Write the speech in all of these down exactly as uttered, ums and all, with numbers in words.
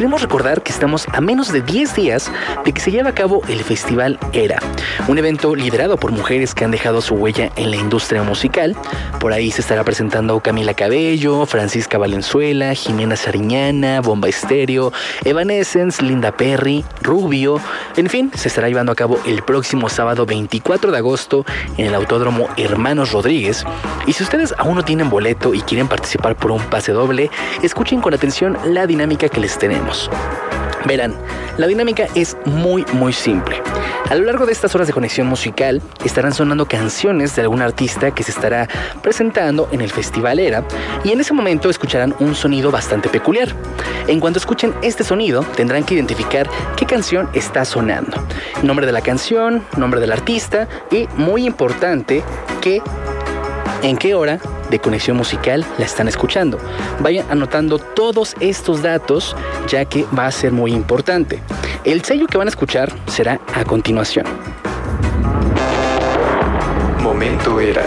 queremos recordar que estamos a menos de diez días de que se lleve a cabo el Festival Era, un evento liderado por mujeres que han dejado su huella en la industria musical. Por ahí se estará presentando Camila Cabello, Francisca Valenzuela, Jimena Sariñana, Bomba Estéreo, Evanescence, Linda Perry, Rubio. En fin, se estará llevando a cabo el próximo sábado veinticuatro de agosto en el Autódromo Hermanos Rodríguez. Y si ustedes aún no tienen boleto y quieren participar por un pase doble, escuchen con atención la dinámica que les tenemos. Verán, la dinámica es muy muy simple. A lo largo de estas horas de conexión musical estarán sonando canciones de algún artista que se estará presentando en el Festival Era, y en ese momento escucharán un sonido bastante peculiar. En cuanto escuchen este sonido, tendrán que identificar qué canción está sonando, nombre de la canción, nombre del artista y, muy importante, que en qué hora de conexión musical la están escuchando. Vayan anotando todos estos datos, ya que va a ser muy importante. El sello que van a escuchar será a continuación. Momento Era.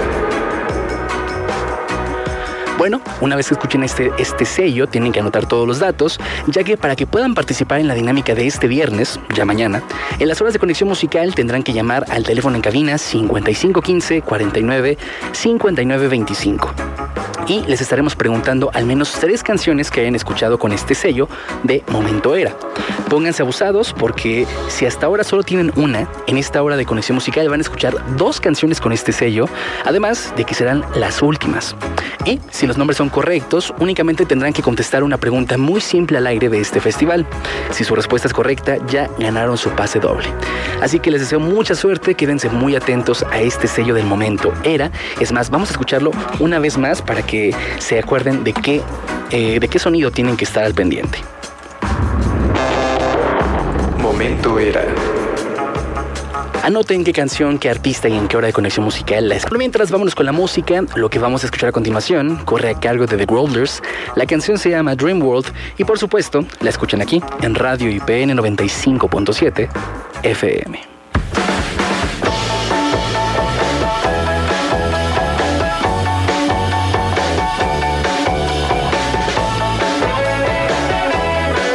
Bueno, una vez que escuchen este, este sello, tienen que anotar todos los datos, ya que para que puedan participar en la dinámica de este viernes, ya mañana, en las horas de conexión musical tendrán que llamar al teléfono en cabina cincuenta y cinco quince, cuarenta y nueve, cincuenta y nueve veinticinco. Y les estaremos preguntando al menos tres canciones que hayan escuchado con este sello de Momento Era. Pónganse abusados, porque si hasta ahora solo tienen una, en esta hora de conexión musical van a escuchar dos canciones con este sello, además de que serán las últimas. Y si los nombres son correctos, únicamente tendrán que contestar una pregunta muy simple al aire de este festival. Si su respuesta es correcta, ya ganaron su pase doble. Así que les deseo mucha suerte, quédense muy atentos a este sello del Momento Era. Es más, vamos a escucharlo una vez más para que se acuerden de qué, eh, de qué sonido tienen que estar al pendiente. Momento Era. Anoten qué canción, qué artista y en qué hora de conexión musical la escuchan. Mientras, vámonos con la música. Lo que vamos a escuchar a continuación corre a cargo de The Growlers. La canción se llama Dream World y, por supuesto, la escuchan aquí en Radio I P N noventa y cinco punto siete F M.